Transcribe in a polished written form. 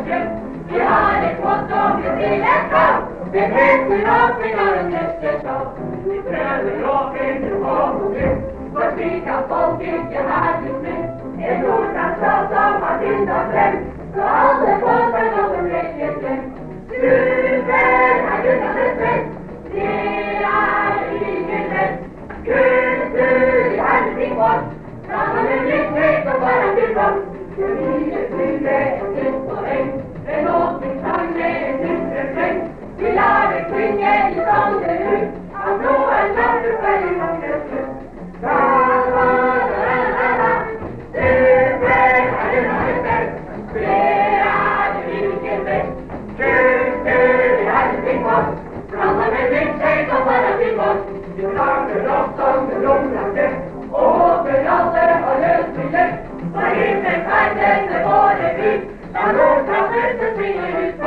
hjem. Vi har et rundt om vi til at gå. Det hænger op i noget næste år. Vi prøver op i det hårde. For vi kan folk ikke have det med. En ord kan så som har dit og dem. Så alle folk er nogen lægge dem. Syven har du noget respekt. Det er ikke let. Gud, i handling godt. Sammen med lidt med og bare det godt. Det lille fylde er lidt for en. En åbning sang med en lille flæng. Vi lader det kvinge i sånne ud. Og nu er langt du fælde i mange slut. Da-da-da-da-da. Syven har du noget respekt. Det er det ikke let. Gud, i handling godt. Sammen med lidt med og bare det godt. Vi langer op som en lunglandet. Og håber alle har løst til hjem. For himlen kan denne våre by. Da lort har flyttet sine ut.